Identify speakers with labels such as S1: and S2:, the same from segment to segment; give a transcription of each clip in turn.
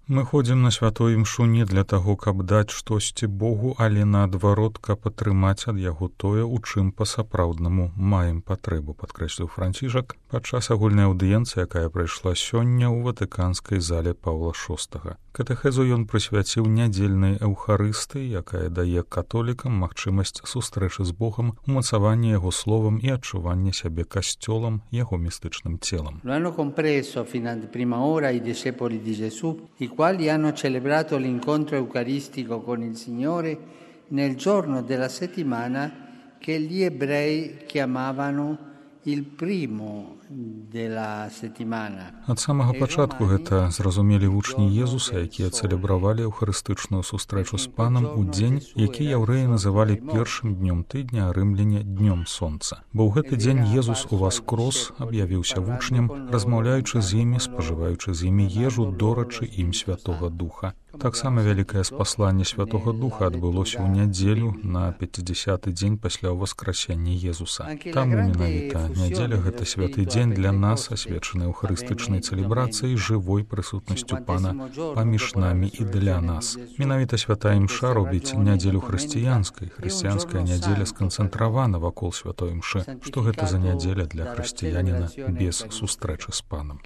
S1: Мы ходзім на святую імшу не для таго, каб даць штосьці Богу, але наадварот, каб атрымаць ад яго тое, у чым па-сапраўднаму маем патрэбу, падкрэсліў Францішак падчас агульнай аўдыенцыі, якая прайшла сёння ў Ватыканскай зале Паўла VI. Катэхезу ён прысвяціў нядзельнай эўхарыстыі, якая дае католікам магчымасць сустрэчы з Богам, умацавання яго словам і адчування сябе касцёлам, яго містычным целам.
S2: Lo hanno compreso fino a prima ora i discepoli di Gesù, i quali hanno celebrato l'incontro eucaristico con il Signore nel giorno della settimana che gli ebrei chiamavano il primo della settimana.
S1: Ад самага пачатку гэта зразумелі вучні Езуса, якія цэлебравалі эўхарыстычную сустрэчу з Панам у дзень, які яўрэі называлі першым днём тыдня, а рымляне днём сонца. Бо ў гэты дзень Езус уваскрос аб'явіўся вучням, размаўляючы з імі, спажываючы з імі ежу, дорачы ім Святога Духа. Таксама вялікае спасланне Святога Духа адбылося ў нядзелю на 50-й дзень пасля ўваскрасення Езуса. Таму менавіта нядзеля гэта святы дзень для нас, асвечаны эўхарыстычнай цэлебрацыяй, жывой прысутнасцю Пана паміж намі і для нас. Менавіта святая імша робіць нядзелю хрысціянскай. Хрысціянская нядзеля сканцэнтравана вакол святой імшы. Што гэта за нядзеля для хрысціяніна без сустрэчы з Панам?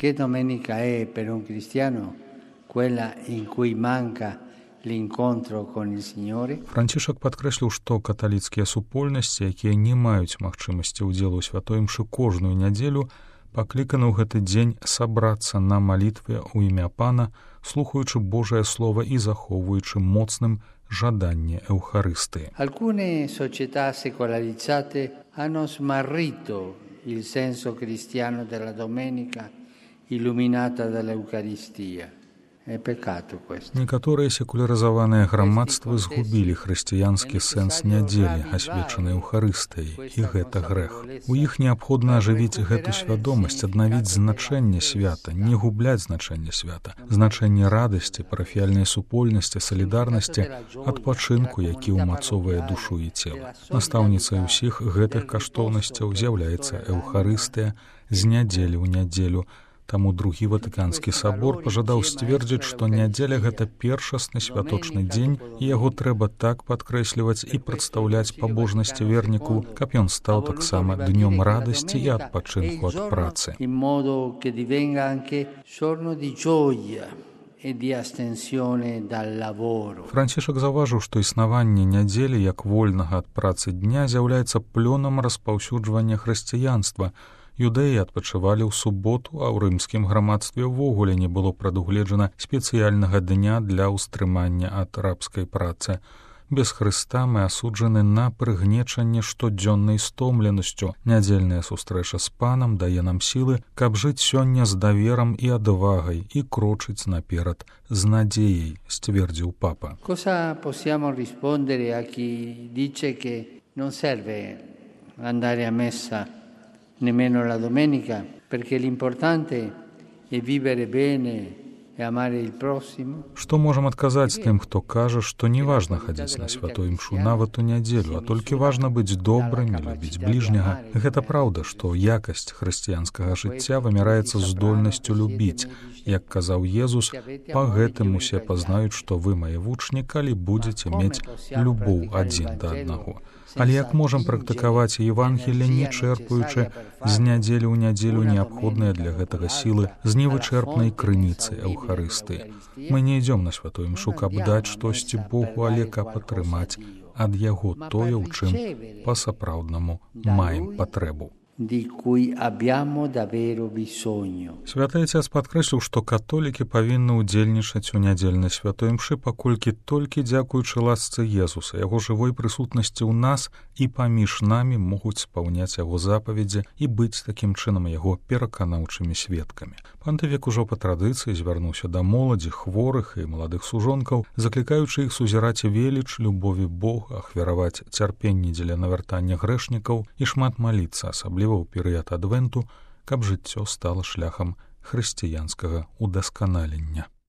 S2: Quella in cui manca l'incontro con il Signore.
S1: Францішак падкрэсліў, што каталіцкія супольнасці, якія не маюць магчымасці ўдзелу ў святой імшы кожную нядзелю, пакліканы ў гэты дзень сабрацца на малітве ў імя Пана, слухаючы Божае Слова і захоўваючы моцным жаданне эўхарыстыі.
S2: Alcune società secolarizzate hanno smarrito il senso cristiano della domenica illuminata dall'Eucaristia.
S1: Некаторыя секулярызаваныя грамадствы згубілі хрысціянскі сэнс нядзелі, асвечанай эўхарыстыяй, і гэта грэх. У іх неабходна ажывіць гэту свядомасць, аднавіць значэнне свята, не губляць значэнне свята, значэнне радасці, парафіяльнай супольнасці, салідарнасці, адпачынку, які ўмацоўвае душу і цела. Настаўніцай усіх гэтых каштоўнасцяў з'яўляецца эўхарыстыя з нядзелі ў нядзелю. Таму другі Ватыканскі сабор пажадаў сцвердзіць, што нядзеля гэта першасны святочны дзень, і яго трэба так падкрэсліваць і прадстаўляць пабожнасці верніку, каб ён стаў таксама днём радасці і адпачынку ад працы. Францішак заўважыў, што існаванне нядзелі як вольнага ад працы дня з'яўляецца плёнам распаўсюджвання хрысціянства. Юдэі адпачывалі ў суботу, а ў рымскім грамадстве ўвогуле не было прадугледжана спецыяльнага дня для ўстрымання ад рабскай працы. Без Хрыста мы асуджаны на прыгнечанне штодзённай стомленасцю. Нядзельная сустрэча з Панам дае нам сілы, каб жыць сёння з даверам і адвагай і крочыць наперад з надзеяй, сцвердзіў папа.
S2: Cosa possiamo rispondere a chi dice che non serve andare a messa nemmeno la domenica, perché l'importante è vivere bene e amare il prossimo?
S1: Што можам адказаць тым, хто кажа, што не важна хадзіць на святую імшу нават у нядзелю, а толькі важна быць добрым і любіць бліжняга? Гэта праўда, што якасць хрысціянскага жыцця вымяраецца здольнасцю любіць. Як казаў Езус, па гэтым усе пазнаюць, што вы мае вучні, калі будзеце мець любоў адзін да аднаго. Але як можам практыкаваць Евангелле, не чэрпаючы з нядзелі ў нядзелю неабходныя для гэтага сілы з невычэрпнай крыніцы эўхарыстыі? Мы не ідзём на святую імшу, каб даць штосьці Богу, але каб атрымаць ад яго тое, у чым па-сапраўднаму маем патрэбу. Святы Ацец падкрэсліў, што католікі павінны ўдзельнічаць у нядзельнай святой імшы, паколькі толькі дзякуючы ласцы Езуса, яго жывой прысутнасці ў нас і паміж намі могуць спаўняць яго запаведзі і быць такім чынам яго пераканаўчымі сведкамі. Пантыфік ужо па традыцыі звярнуўся да моладзі, хворых і маладых сужонкаў, заклікаючы іх сузіраць веліч любові Бога, ахвяраваць цярпенне дзеля навяртання грэшнікаў і шмат маліцца, асабліва ў перыяд адвенту, каб жыццё стала шляхам хрысціянскага удасканалення.